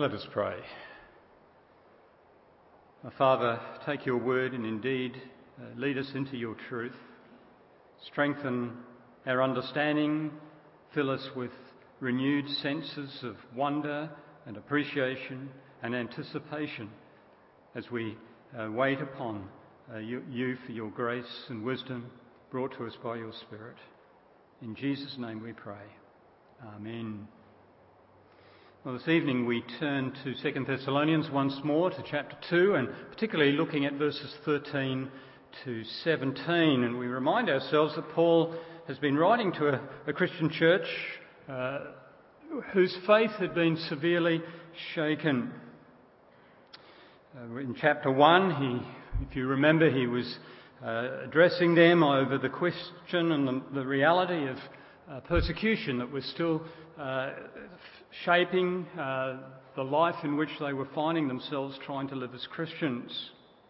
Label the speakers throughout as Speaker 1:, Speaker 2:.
Speaker 1: Let us pray. Father, take your word and indeed lead us into your truth. Strengthen our understanding, fill us with renewed senses of wonder and appreciation and anticipation as we wait upon you for your grace and wisdom brought to us by your Spirit. In Jesus' name we pray. Amen. Well, this evening we turn to 2 Thessalonians once more, to chapter 2, and particularly looking at verses 13 to 17. And we remind ourselves that Paul has been writing to a Christian church whose faith had been severely shaken. In chapter 1, if you remember, he was addressing them over the question and the reality of persecution that was still shaping the life in which they were finding themselves trying to live as Christians.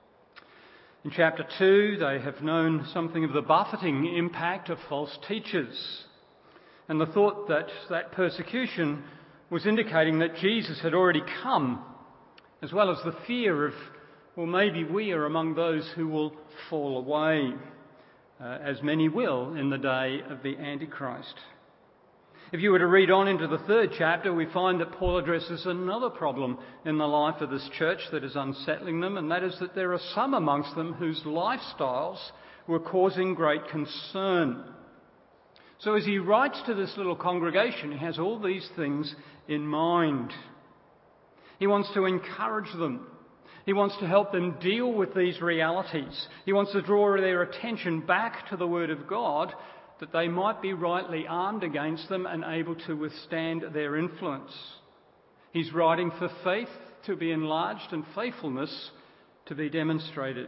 Speaker 1: In chapter 2, they have known something of the buffeting impact of false teachers, and the thought that that persecution was indicating that Jesus had already come, as well as the fear of, well, maybe we are among those who will fall away, as many will in the day of the Antichrist. If you were to read on into the 3rd chapter, we find that Paul addresses another problem in the life of this church that is unsettling them, and that is that there are some amongst them whose lifestyles were causing great concern. So as he writes to this little congregation, he has all these things in mind. He wants to encourage them. He wants to help them deal with these realities. He wants to draw their attention back to the Word of God, that they might be rightly armed against them and able to withstand their influence. He's writing for faith to be enlarged and faithfulness to be demonstrated.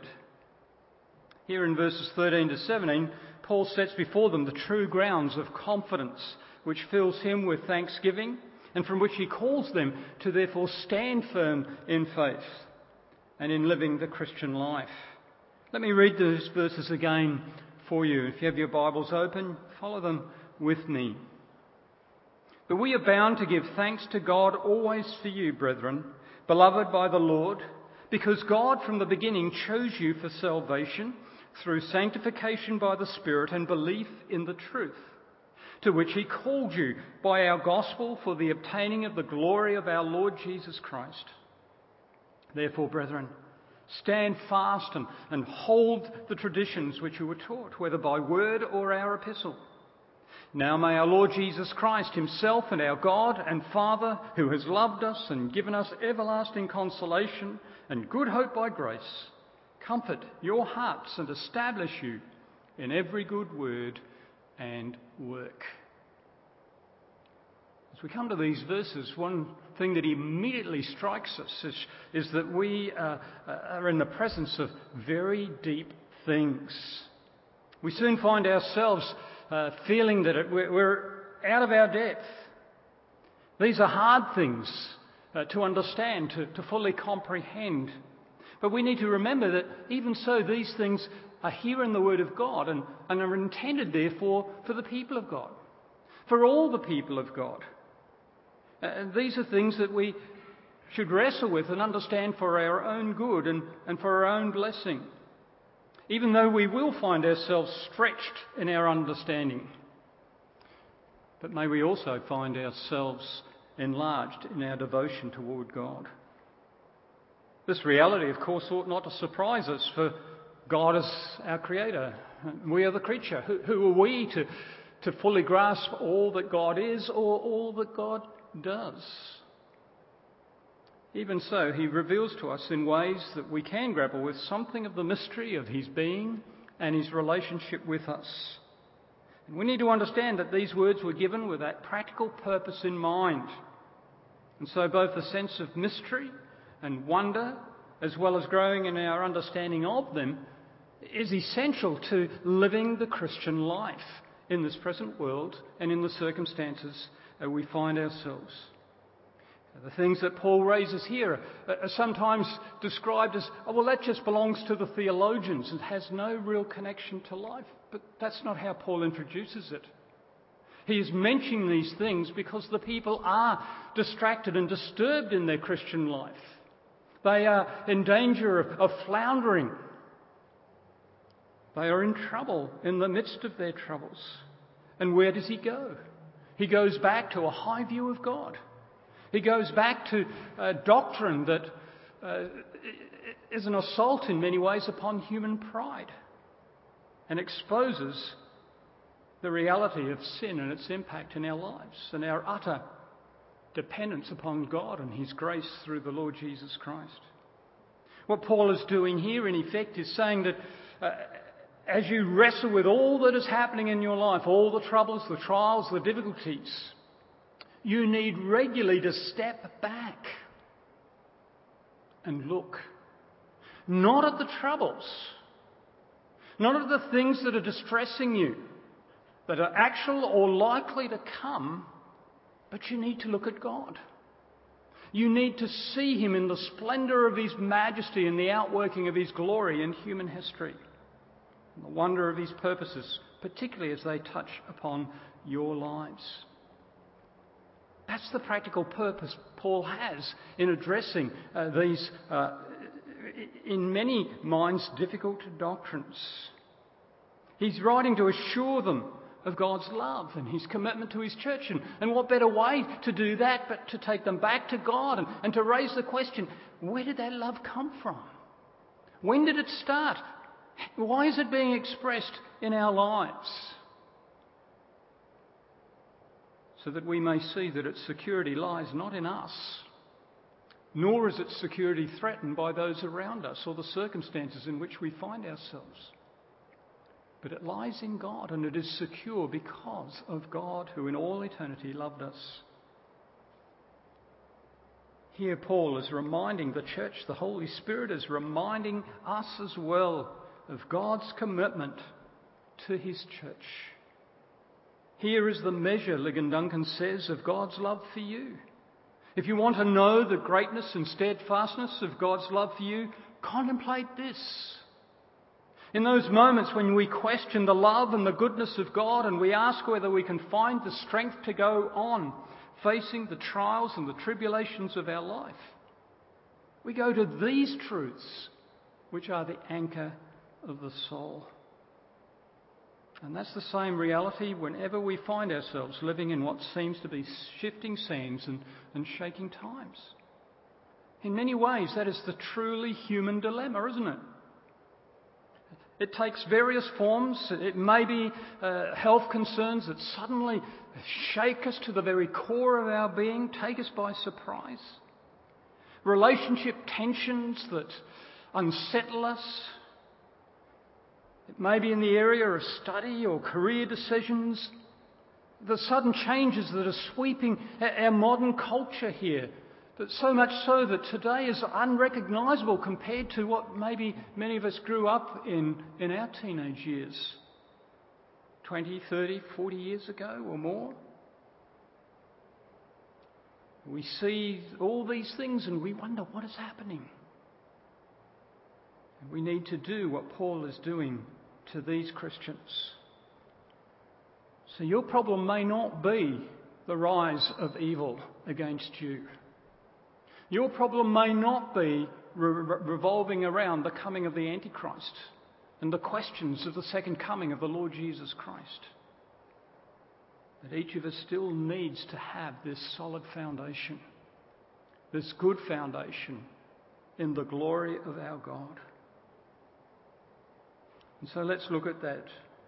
Speaker 1: Here in verses 13 to 17, Paul sets before them the true grounds of confidence, which fills him with thanksgiving and from which he calls them to therefore stand firm in faith and in living the Christian life. Let me read those verses again for you. If you have your Bibles open, follow them with me. But we are bound to give thanks to God always for you, brethren, beloved by the Lord, because God from the beginning chose you for salvation through sanctification by the Spirit and belief in the truth, to which he called you by our gospel for the obtaining of the glory of our Lord Jesus Christ. Therefore, brethren, stand fast and hold the traditions which you were taught, whether by word or our epistle. Now may our Lord Jesus Christ himself and our God and Father, who has loved us and given us everlasting consolation and good hope by grace, comfort your hearts and establish you in every good word and work. As we come to these verses, one thing that immediately strikes us is that we are in the presence of very deep things. We soon find ourselves feeling that we're out of our depth. These are hard things to understand, to fully comprehend. But we need to remember that even so, these things are here in the Word of God and are intended, therefore, for the people of God, for all the people of God. These are things that we should wrestle with and understand for our own good and for our own blessing, even though we will find ourselves stretched in our understanding. But may we also find ourselves enlarged in our devotion toward God. This reality, of course, ought not to surprise us, for God is our Creator. We are the creature. Who are we to fully grasp all that God is or all that God does? Even so, he reveals to us in ways that we can grapple with something of the mystery of his being and his relationship with us. And we need to understand that these words were given with that practical purpose in mind. And so both the sense of mystery and wonder, as well as growing in our understanding of them, is essential to living the Christian life in this present world and in the circumstances we find ourselves. The things that Paul raises here are sometimes described as, oh, well, that just belongs to the theologians and has no real connection to life. But that's not how Paul introduces it. He is mentioning these things because the people are distracted and disturbed in their Christian life. They are in danger of floundering. They are in trouble in the midst of their troubles. And where does he go? He goes back to a high view of God. He goes back to a doctrine that is an assault in many ways upon human pride and exposes the reality of sin and its impact in our lives and our utter dependence upon God and his grace through the Lord Jesus Christ. What Paul is doing here, in effect, is saying that as you wrestle with all that is happening in your life, all the troubles, the trials, the difficulties, you need regularly to step back and look. Not at the troubles, not at the things that are distressing you, that are actual or likely to come, but you need to look at God. You need to see him in the splendour of his majesty and the outworking of his glory in human history, and the wonder of his purposes, particularly as they touch upon your lives. That's the practical purpose Paul has in addressing these, in many minds, difficult doctrines. He's writing to assure them of God's love and his commitment to his church. And what better way to do that but to take them back to God and to raise the question, where did that love come from? When did it start? Why is it being expressed in our lives? So that we may see that its security lies not in us, nor is its security threatened by those around us or the circumstances in which we find ourselves. But it lies in God, and it is secure because of God who in all eternity loved us. Here Paul is reminding the church, the Holy Spirit is reminding us as well of God's commitment to his church. Here is the measure, Ligon Duncan says, of God's love for you. If you want to know the greatness and steadfastness of God's love for you, contemplate this. In those moments when we question the love and the goodness of God and we ask whether we can find the strength to go on facing the trials and the tribulations of our life, we go to these truths which are the anchor of the soul. And that's the same reality whenever we find ourselves living in what seems to be shifting sands and shaking times. In many ways, that is the truly human dilemma, isn't it? It takes various forms. It may be health concerns that suddenly shake us to the very core of our being, take us by surprise. Relationship tensions that unsettle us. It may be in the area of study or career decisions. The sudden changes that are sweeping our modern culture here. But so much so that today is unrecognisable compared to what maybe many of us grew up in our teenage years. 20, 30, 40 years ago or more. We see all these things and we wonder what is happening. And we need to do what Paul is doing to these Christians. So your problem may not be the rise of evil against you. Your problem may not be revolving around the coming of the Antichrist and the questions of the second coming of the Lord Jesus Christ. But each of us still needs to have this solid foundation, this good foundation in the glory of our God. And so let's look at that.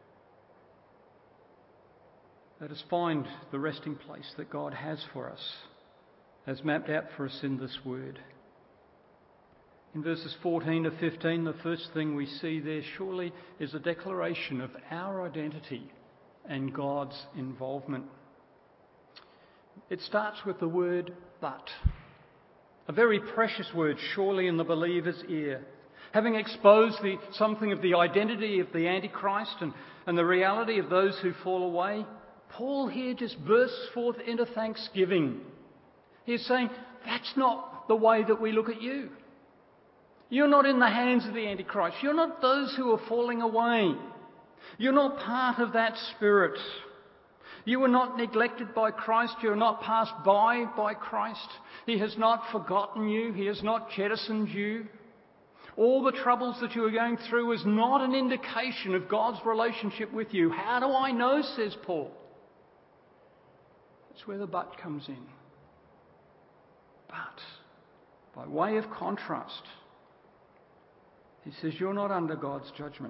Speaker 1: Let us find the resting place that God has for us, as mapped out for us in this word. In verses 14 to 15, the first thing we see there surely is a declaration of our identity and God's involvement. It starts with the word but, a very precious word surely in the believer's ear. Having exposed something of the identity of the Antichrist and the reality of those who fall away, Paul here just bursts forth into thanksgiving. He's saying, that's not the way that we look at you. You're not in the hands of the Antichrist. You're not those who are falling away. You're not part of that spirit. You were not neglected by Christ. You are not passed by Christ. He has not forgotten you. He has not jettisoned you. All the troubles that you are going through is not an indication of God's relationship with you. How do I know, says Paul? That's where the but comes in. But, by way of contrast, he says you're not under God's judgment.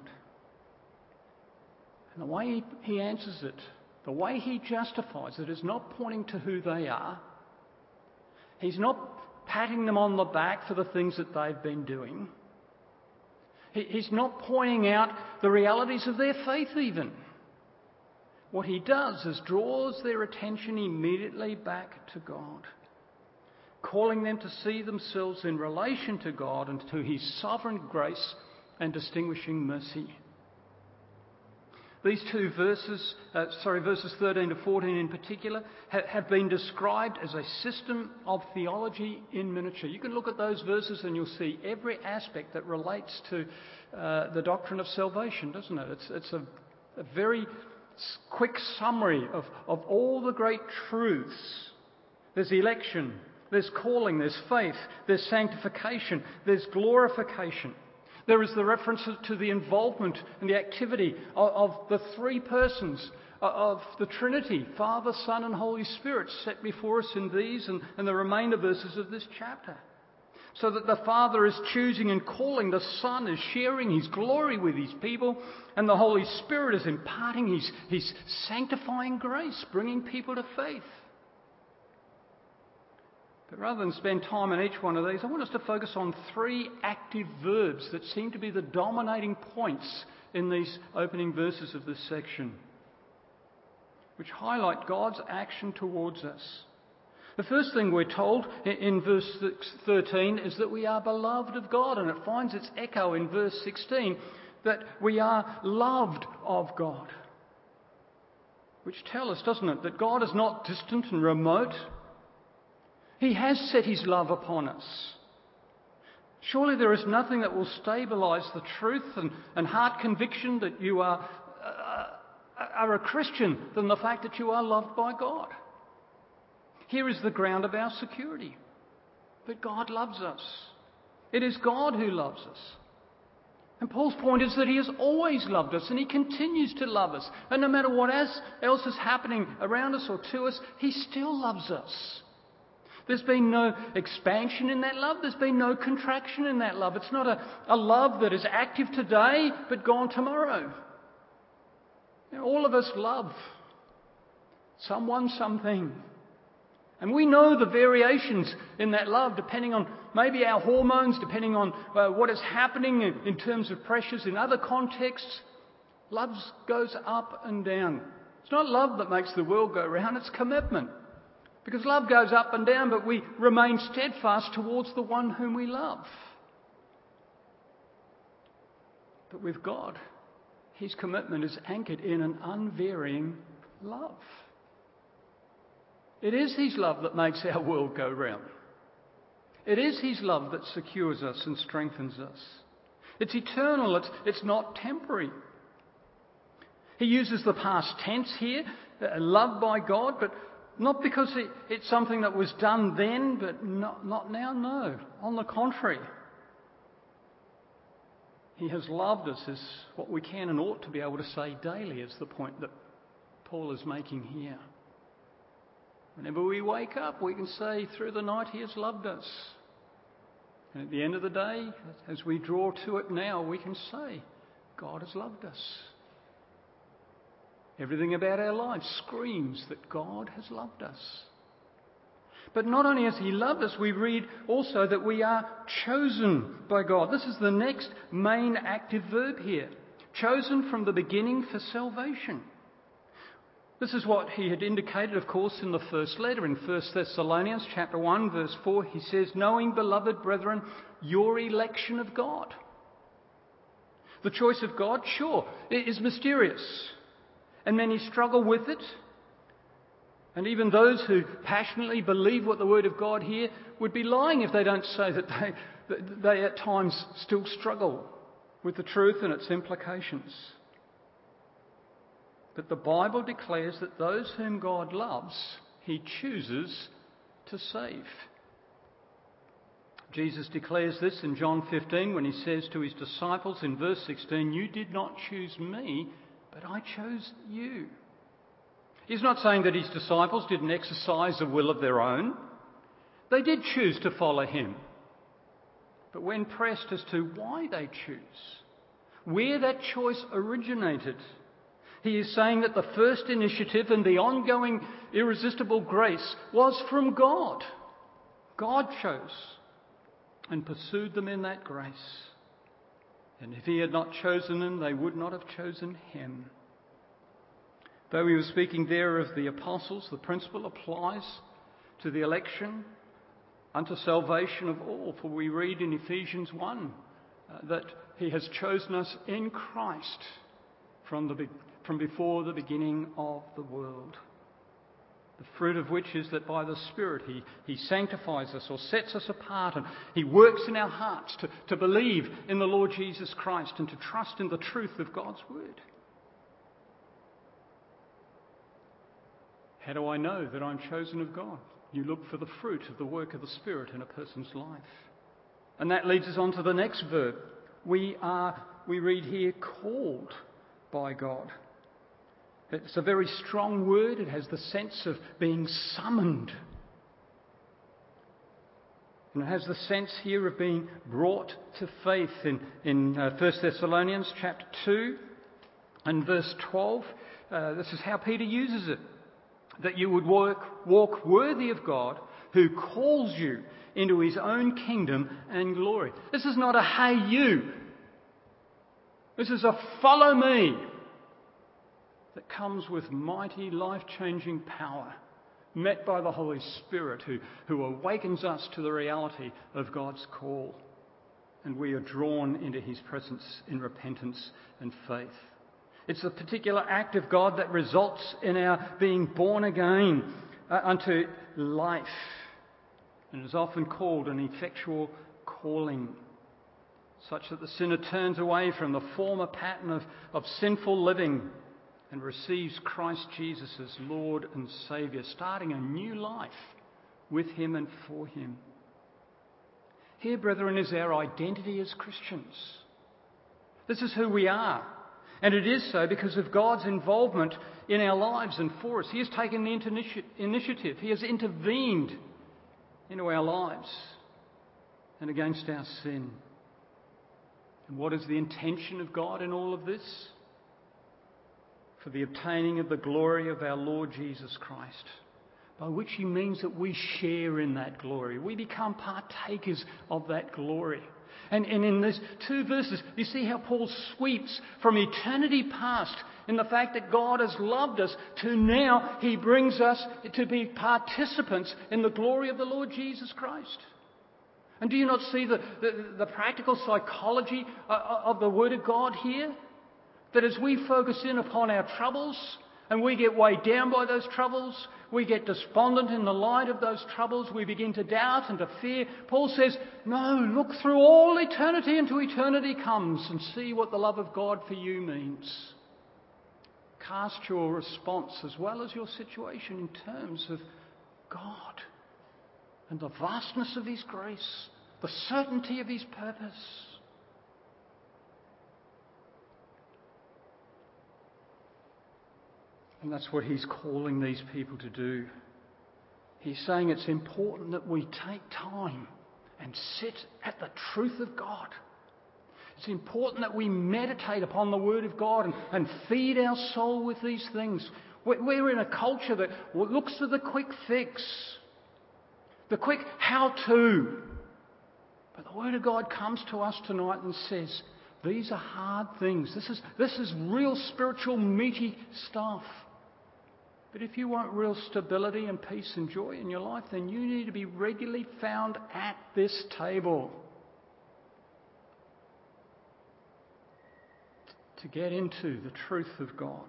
Speaker 1: And the way he answers it, the way he justifies it, is not pointing to who they are. He's not patting them on the back for the things that they've been doing. He's not pointing out the realities of their faith even. What he does is draws their attention immediately back to God, calling them to see themselves in relation to God and to his sovereign grace and distinguishing mercy. These two verses 13 to 14 in particular, have been described as a system of theology in miniature. You can look at those verses and you'll see every aspect that relates to the doctrine of salvation, doesn't it? It's a very quick summary of all the great truths. There's election, there's calling, there's faith, there's sanctification, there's glorification. There is the reference to the involvement and the activity of the three persons of the Trinity, Father, Son and Holy Spirit, set before us in these and the remainder verses of this chapter. So that the Father is choosing and calling, the Son is sharing his glory with his people, and the Holy Spirit is imparting his sanctifying grace, bringing people to faith. But rather than spend time on each one of these, I want us to focus on three active verbs that seem to be the dominating points in these opening verses of this section, which highlight God's action towards us. The first thing we're told in verse 13 is that we are beloved of God, and it finds its echo in verse 16 that we are loved of God, which tell us, doesn't it, that God is not distant and remote. He has set his love upon us. Surely there is nothing that will stabilise the truth and heart conviction that you are a Christian than the fact that you are loved by God. Here is the ground of our security, that God loves us. It is God who loves us. And Paul's point is that he has always loved us and he continues to love us. And no matter what else is happening around us or to us, he still loves us. There's been no expansion in that love. There's been no contraction in that love. It's not a love that is active today but gone tomorrow. You know, all of us love someone, something. And we know the variations in that love depending on maybe our hormones, depending on what is happening in terms of pressures in other contexts. Love goes up and down. It's not love that makes the world go round, it's commitment. Because love goes up and down, but we remain steadfast towards the one whom we love. But with God, his commitment is anchored in an unvarying love. It is his love that makes our world go round. It is his love that secures us and strengthens us. It's eternal, it's not temporary. He uses the past tense here, loved by God, but not because it's something that was done then, but not now, no. On the contrary, he has loved us is what we can and ought to be able to say daily, is the point that Paul is making here. Whenever we wake up, we can say through the night he has loved us. And at the end of the day, as we draw to it now, we can say God has loved us. Everything about our lives screams that God has loved us. But not only has he loved us, we read also that we are chosen by God. This is the next main active verb here. Chosen from the beginning for salvation. This is what he had indicated, of course, in the first letter. In 1 Thessalonians chapter 1, verse 4, he says, knowing, beloved brethren, your election of God. The choice of God, sure, it is mysterious. And many struggle with it. And even those who passionately believe what the Word of God here would be lying if they don't say that they at times still struggle with the truth and its implications. But the Bible declares that those whom God loves, he chooses to save. Jesus declares this in John 15 when he says to his disciples in verse 16, "You did not choose me, but I chose you." He's not saying that his disciples didn't exercise a will of their own. They did choose to follow him. But when pressed as to why they choose, where that choice originated, he is saying that the first initiative and the ongoing irresistible grace was from God. God chose and pursued them in that grace. And if he had not chosen them, they would not have chosen him. Though he was speaking there of the apostles, the principle applies to the election unto salvation of all. For we read in Ephesians 1 that he has chosen us in Christ from before the beginning of the world. The fruit of which is that by the Spirit he sanctifies us or sets us apart, and he works in our hearts to believe in the Lord Jesus Christ and to trust in the truth of God's word. How do I know that I'm chosen of God? You look for the fruit of the work of the Spirit in a person's life. And that leads us on to the next verb. We read here, called by God. It's a very strong word. It has the sense of being summoned. And it has the sense here of being brought to faith. In 1 Thessalonians chapter 2 and verse 12, this is how Peter uses it. That you would walk worthy of God who calls you into his own kingdom and glory. This is not a hey you. This is a follow me that comes with mighty life-changing power, met by the Holy Spirit who awakens us to the reality of God's call. And we are drawn into his presence in repentance and faith. It's a particular act of God that results in our being born again unto life, and is often called an effectual calling, such that the sinner turns away from the former pattern of sinful living and receives Christ Jesus as Lord and Saviour, starting a new life with him and for him. Here, brethren, is our identity as Christians. This is who we are. And it is so because of God's involvement in our lives and for us. He has taken the initiative. He has intervened into our lives and against our sin. And what is the intention of God in all of this? For the obtaining of the glory of our Lord Jesus Christ, by which he means that we share in that glory. We become partakers of that glory. And in these two verses, you see how Paul sweeps from eternity past in the fact that God has loved us to now he brings us to be participants in the glory of the Lord Jesus Christ. And do you not see the practical psychology of the Word of God here? That as we focus in upon our troubles and we get weighed down by those troubles, we get despondent in the light of those troubles, we begin to doubt and to fear. Paul says, no, look through all eternity until eternity comes and see what the love of God for you means. Cast your response as well as your situation in terms of God and the vastness of his grace, the certainty of his purpose. And that's what he's calling these people to do. He's saying it's important that we take time and sit at the truth of God. It's important that we meditate upon the Word of God and feed our soul with these things. We're in a culture that looks for the quick fix, the quick how-to. But the Word of God comes to us tonight and says, these are hard things. This is real spiritual meaty stuff. But if you want real stability and peace and joy in your life, then you need to be regularly found at this table. To get into the truth of God.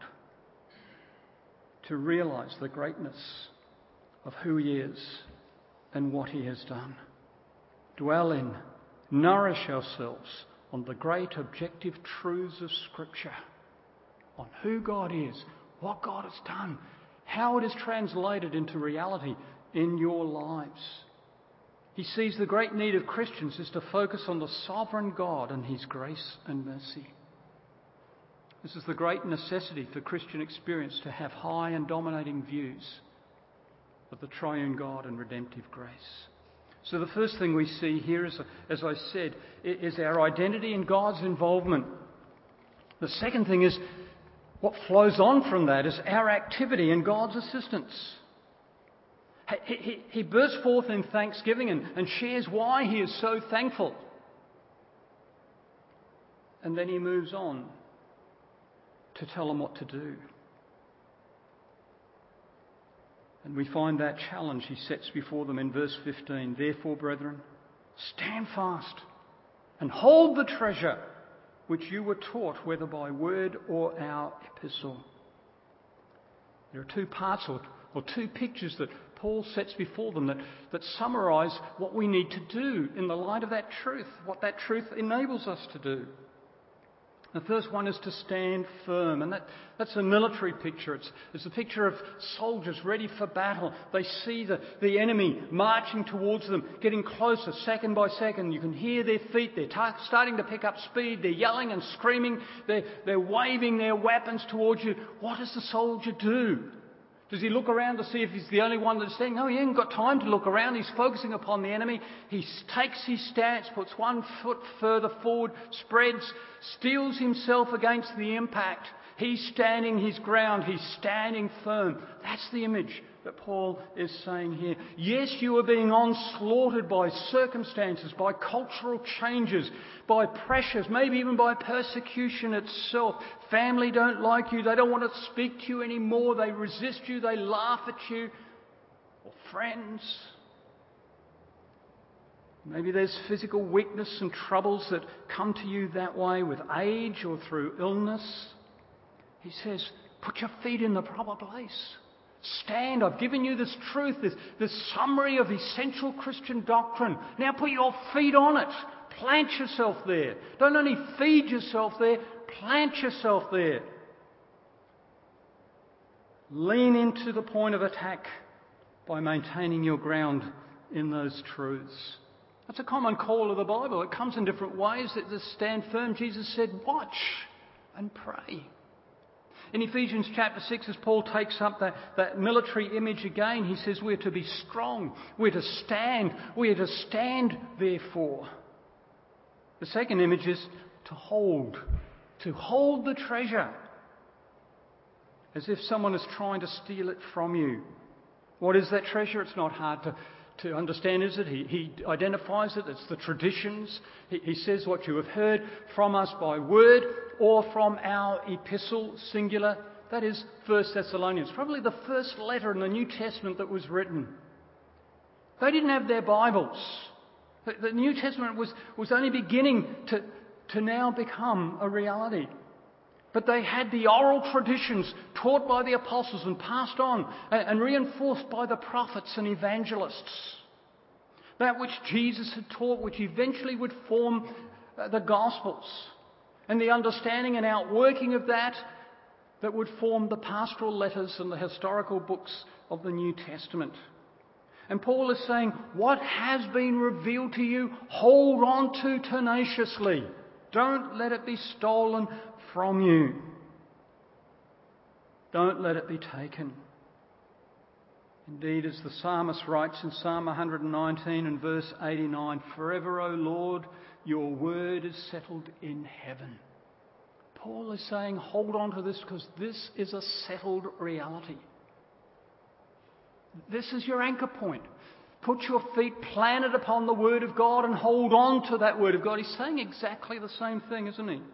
Speaker 1: To realise the greatness of who he is and what he has done. Dwell in, nourish ourselves on the great objective truths of Scripture. On who God is, what God has done, how it is translated into reality in your lives. He sees the great need of Christians is to focus on the sovereign God and his grace and mercy. This is the great necessity for Christian experience, to have high and dominating views of the triune God and redemptive grace. So the first thing we see here is, as I said, is our identity in God's involvement. The second thing is what flows on from that is our activity in God's assistance. He bursts forth in thanksgiving and shares why he is so thankful. And then he moves on to tell them what to do. And we find that challenge he sets before them in verse 15. Therefore, brethren, stand fast and hold the treasure which you were taught, whether by word or our epistle. There are two parts or two pictures that Paul sets before them that summarise what we need to do in the light of that truth, what that truth enables us to do. The first one is to stand firm, and that's a military picture. It's a picture of soldiers ready for battle. They see the enemy marching towards them, getting closer second by second. You can hear their feet. They're starting to pick up speed. They're yelling and screaming. They're waving their weapons towards you. What does the soldier do? Does he look around to see if he's the only one that's standing? No, he hasn't got time to look around. He's focusing upon the enemy. He takes his stance, puts one foot further forward, spreads, steels himself against the impact. He's standing his ground. He's standing firm. That's the image that Paul is saying here. Yes, you are being onslaughted by circumstances, by cultural changes, by pressures, maybe even by persecution itself. Family don't like you. They don't want to speak to you anymore. They resist you. They laugh at you. Or friends. Maybe there's physical weakness and troubles that come to you that way with age or through illness. He says, put your feet in the proper place. Stand. I've given you this truth, this summary of essential Christian doctrine. Now put your feet on it. Plant yourself there. Don't only feed yourself there, plant yourself there. Lean into the point of attack by maintaining your ground in those truths. That's a common call of the Bible. It comes in different ways. That to stand firm, Jesus said, watch and pray. In Ephesians chapter 6, as Paul takes up that military image again, he says we're to be strong, we're to stand, therefore. The second image is to hold the treasure, as if someone is trying to steal it from you. What is that treasure? It's not hard to understand, is it? He identifies it. It's the traditions. He says what you have heard from us by word or from our epistle, singular. That is 1 Thessalonians, probably the first letter in the New Testament that was written. They didn't have their Bibles. The New Testament was only beginning to now become a reality. But they had the oral traditions taught by the apostles and passed on and reinforced by the prophets and evangelists. That which Jesus had taught, which eventually would form the Gospels. And the understanding and outworking of that would form the pastoral letters and the historical books of the New Testament. And Paul is saying, what has been revealed to you, hold on to tenaciously. Don't let it be stolen from you. Don't let it be taken. Indeed, as the psalmist writes in Psalm 119 and verse 89, forever, O Lord, your word is settled in heaven. Paul is saying, hold on to this because this is a settled reality. This is your anchor point. Put your feet planted upon the Word of God and hold on to that Word of God. He's saying exactly the same thing, isn't he?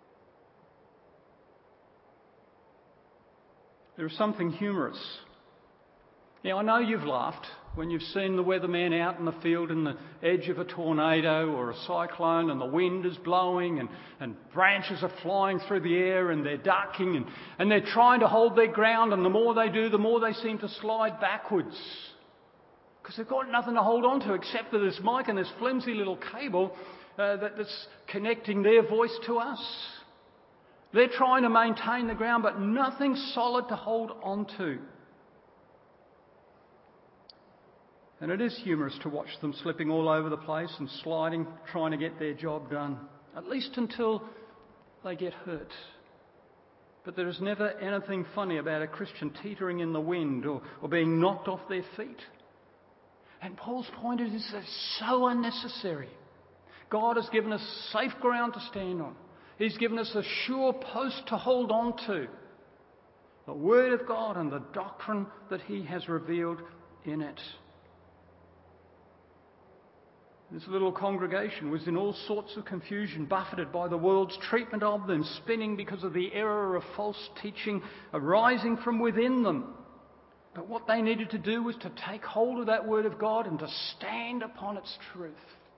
Speaker 1: There is something humorous. Now, I know you've laughed when you've seen the weatherman out in the field in the edge of a tornado or a cyclone and the wind is blowing and branches are flying through the air and they're ducking and they're trying to hold their ground, and the more they do, the more they seem to slide backwards. Because they've got nothing to hold on to except for this mic and this flimsy little cable that's connecting their voice to us. They're trying to maintain the ground, but nothing solid to hold on to. And it is humorous to watch them slipping all over the place and sliding, trying to get their job done, at least until they get hurt. But there is never anything funny about a Christian teetering in the wind or being knocked off their feet. And Paul's point is that it's so unnecessary. God has given us safe ground to stand on. He's given us a sure post to hold on to. The Word of God and the doctrine that He has revealed in it. This little congregation was in all sorts of confusion, buffeted by the world's treatment of them, spinning because of the error of false teaching arising from within them. But what they needed to do was to take hold of that Word of God and to stand upon its truth.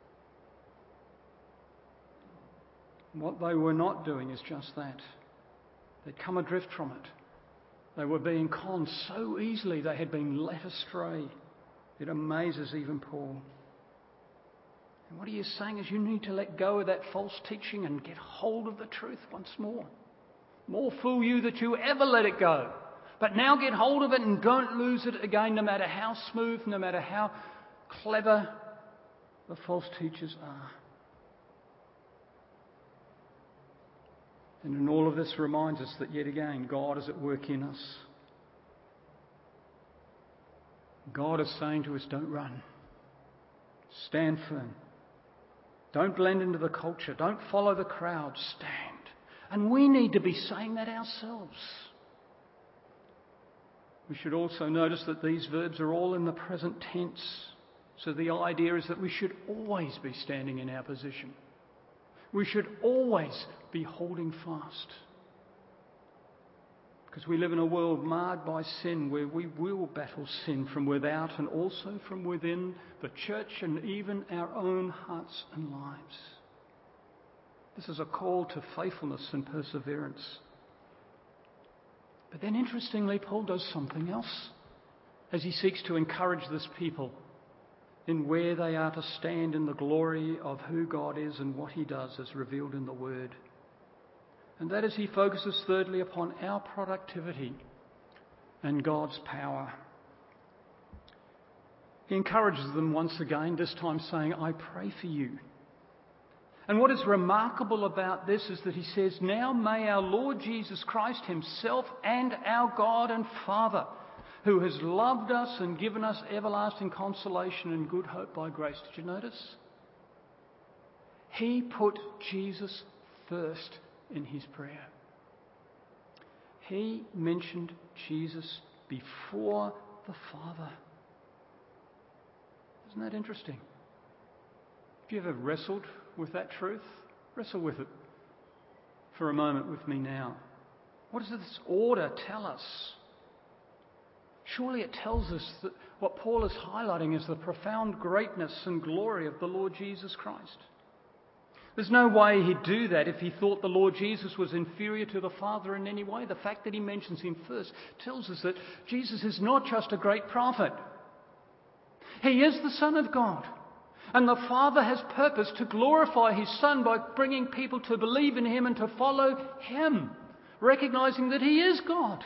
Speaker 1: What they were not doing is just that. They'd come adrift from it. They were being conned so easily they had been led astray. It amazes even Paul. And what he is saying is you need to let go of that false teaching and get hold of the truth once more. More fool you that you ever let it go. But now get hold of it and don't lose it again, no matter how smooth, no matter how clever the false teachers are. And in all of this reminds us that yet again, God is at work in us. God is saying to us, don't run. Stand firm. Don't blend into the culture. Don't follow the crowd. Stand. And we need to be saying that ourselves. We should also notice that these verbs are all in the present tense. So the idea is that we should always be standing in our position. We should always be holding fast. Because we live in a world marred by sin, where we will battle sin from without and also from within the church and even our own hearts and lives. This is a call to faithfulness and perseverance. But then interestingly, Paul does something else as he seeks to encourage this people in where they are to stand in the glory of who God is and what He does as revealed in the Word. And that is, he focuses thirdly upon our productivity and God's power. He encourages them once again, this time saying, I pray for you. And what is remarkable about this is that he says, now may our Lord Jesus Christ Himself and our God and Father, who has loved us and given us everlasting consolation and good hope by grace. Did you notice? He put Jesus first in his prayer. He mentioned Jesus before the Father. Isn't that interesting? Have you ever wrestled with that truth? Wrestle with it for a moment with me now. What does this order tell us? Surely it tells us that what Paul is highlighting is the profound greatness and glory of the Lord Jesus Christ. There's no way he'd do that if he thought the Lord Jesus was inferior to the Father in any way. The fact that he mentions him first tells us that Jesus is not just a great prophet. He is the Son of God. And the Father has purpose to glorify his Son by bringing people to believe in him and to follow him, recognizing that he is God.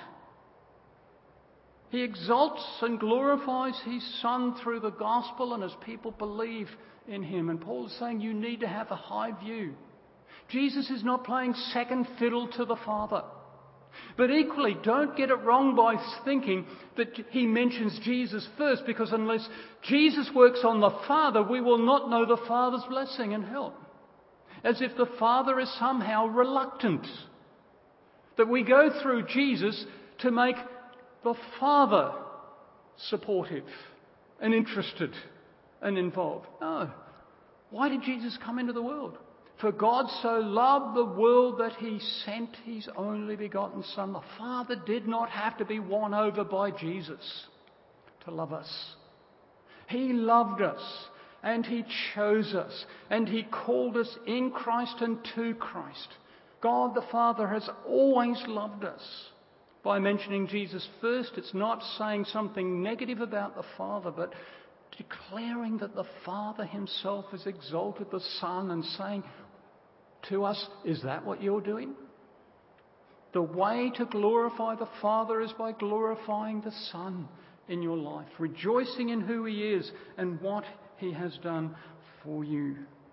Speaker 1: He exalts and glorifies his Son through the gospel and as people believe in him. And Paul is saying you need to have a high view. Jesus is not playing second fiddle to the Father. But equally, don't get it wrong by thinking that he mentions Jesus first, because unless Jesus works on the Father, we will not know the Father's blessing and help. As if the Father is somehow reluctant. That we go through Jesus to make the Father supportive and interested and involved. No. Why did Jesus come into the world? For God so loved the world that he sent his only begotten Son. The Father did not have to be won over by Jesus to love us. He loved us and he chose us and he called us in Christ and to Christ. God the Father has always loved us. By mentioning Jesus first, it's not saying something negative about the Father, but declaring that the Father himself has exalted the Son and saying to us, is that what you're doing? The way to glorify the Father is by glorifying the Son in your life, rejoicing in who He is and what He has done for you.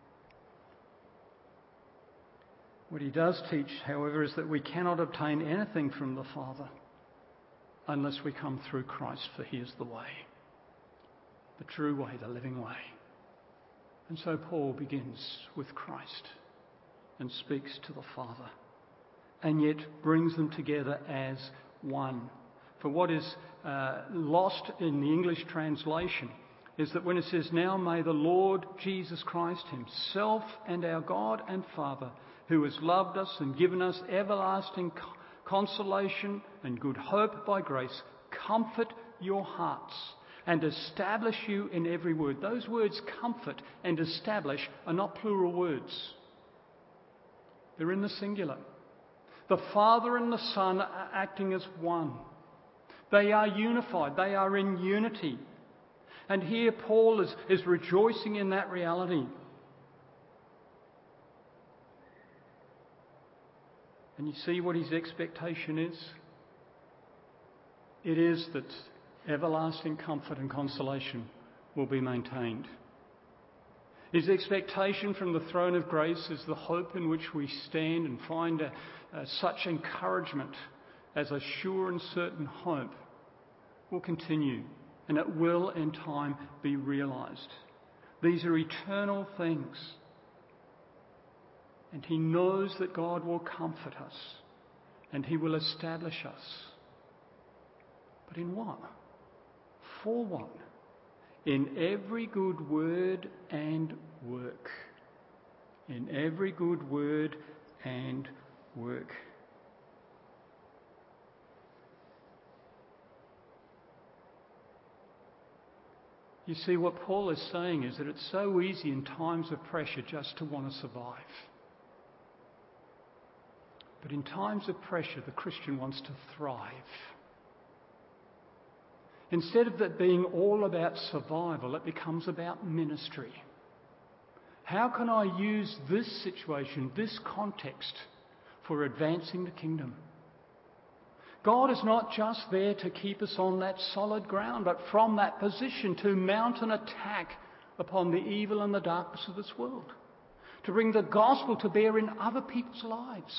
Speaker 1: What He does teach, however, is that we cannot obtain anything from the Father unless we come through Christ, for He is the way, the true way, the living way. And so Paul begins with Christ and speaks to the Father, and yet brings them together as one. For what is lost in the English translation is that when it says, "Now may the Lord Jesus Christ Himself and our God and Father, who has loved us and given us everlasting consolation and good hope by grace, comfort your hearts and establish you in every word." Those words, comfort and establish, are not plural words. They're in the singular. The Father and the Son are acting as one. They are unified. They are in unity. And here Paul is rejoicing in that reality. And you see what his expectation is? It is that everlasting comfort and consolation will be maintained. His expectation from the throne of grace is the hope in which we stand and find such encouragement as a sure and certain hope will continue, and it will in time be realised. These are eternal things. And he knows that God will comfort us and He will establish us. But in what? For what? In every good word and work. In every good word and work. You see, what Paul is saying is that it's so easy in times of pressure just to want to survive. But in times of pressure, the Christian wants to thrive. Instead of it being all about survival, it becomes about ministry. How can I use this situation, this context, for advancing the kingdom? God is not just there to keep us on that solid ground, but from that position to mount an attack upon the evil and the darkness of this world, to bring the gospel to bear in other people's lives,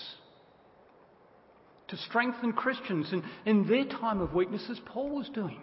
Speaker 1: to strengthen Christians in their time of weakness, as Paul was doing.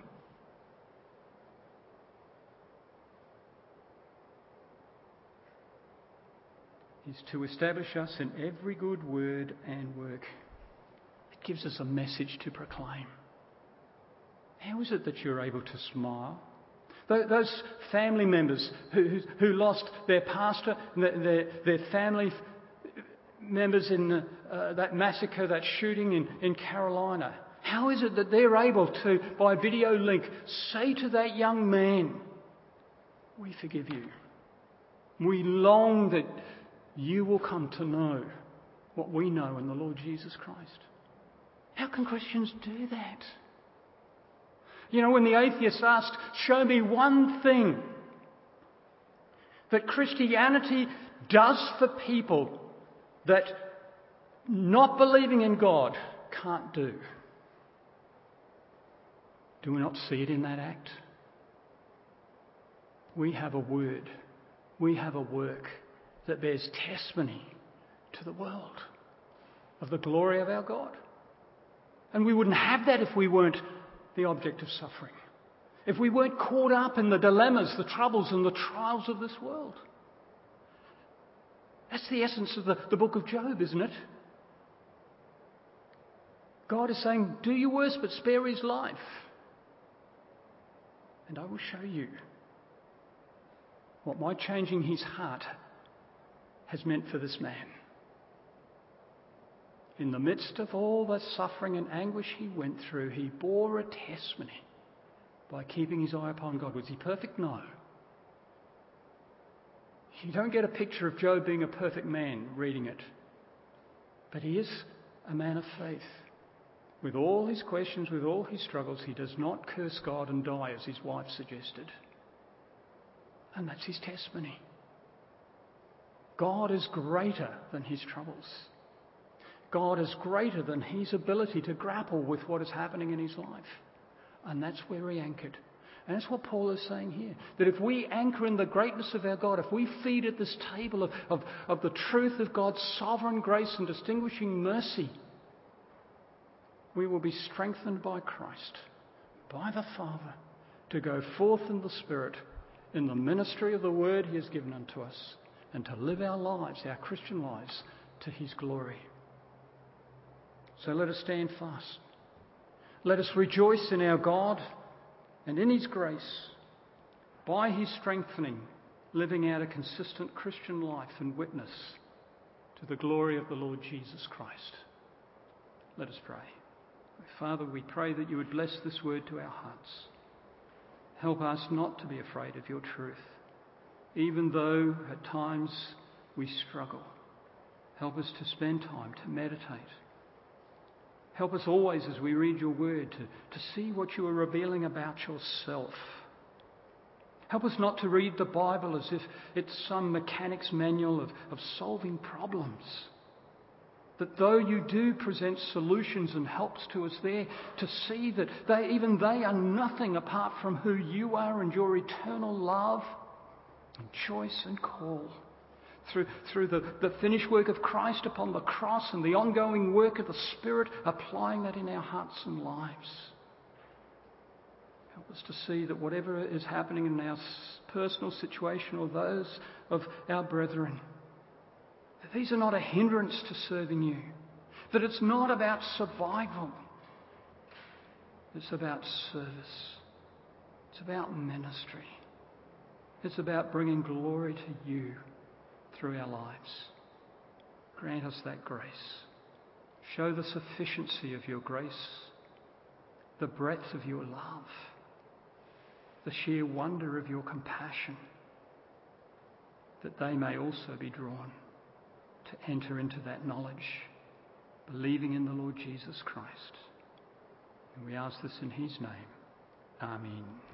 Speaker 1: Is to establish us in every good word and work. It gives us a message to proclaim. How is it that you're able to smile? Those family members who lost their pastor, their family members in that massacre, that shooting in Carolina. How is it that they're able to, by video link, say to that young man, "We forgive you. We long that you will come to know what we know in the Lord Jesus Christ"? How can Christians do that? You know, when the atheist asked, "Show me one thing that Christianity does for people that not believing in God can't do," do we not see it in that act? We have a word, we have a work that bears testimony to the world of the glory of our God. And we wouldn't have that if we weren't the object of suffering, if we weren't caught up in the dilemmas, the troubles and the trials of this world. That's the essence of the book of Job, isn't it? God is saying, do your worst, but spare his life. And I will show you what my changing his heart has meant for this man. In the midst of all the suffering and anguish he went through, he bore a testimony by keeping his eye upon God. Was he perfect? No. You don't get a picture of Job being a perfect man reading it. But he is a man of faith. With all his questions, with all his struggles, he does not curse God and die, as his wife suggested. And that's his testimony. God is greater than his troubles. God is greater than his ability to grapple with what is happening in his life. And that's where he anchored. And that's what Paul is saying here. That if we anchor in the greatness of our God, if we feed at this table of the truth of God's sovereign grace and distinguishing mercy, we will be strengthened by Christ, by the Father, to go forth in the Spirit in the ministry of the word he has given unto us, and to live our lives, our Christian lives, to his glory. So let us stand fast. Let us rejoice in our God and in his grace, by his strengthening, living out a consistent Christian life and witness to the glory of the Lord Jesus Christ. Let us pray. Father, we pray that you would bless this word to our hearts. Help us not to be afraid of your truth, even though at times we struggle. Help us to spend time to meditate. Help us always, as we read your word, to see what you are revealing about yourself. Help us not to read the Bible as if it's some mechanic's manual of solving problems. That though you do present solutions and helps to us there, to see that they are nothing apart from who you are and your eternal love and choice and call. Through the finished work of Christ upon the cross and the ongoing work of the Spirit, applying that in our hearts and lives. Help us to see that whatever is happening in our personal situation or those of our brethren, that these are not a hindrance to serving you. That it's not about survival. It's about service. It's about ministry. It's about bringing glory to you through our lives. Grant us that grace. Show the sufficiency of your grace, the breadth of your love, the sheer wonder of your compassion, that they may also be drawn to enter into that knowledge, believing in the Lord Jesus Christ. And we ask this in his name. Amen.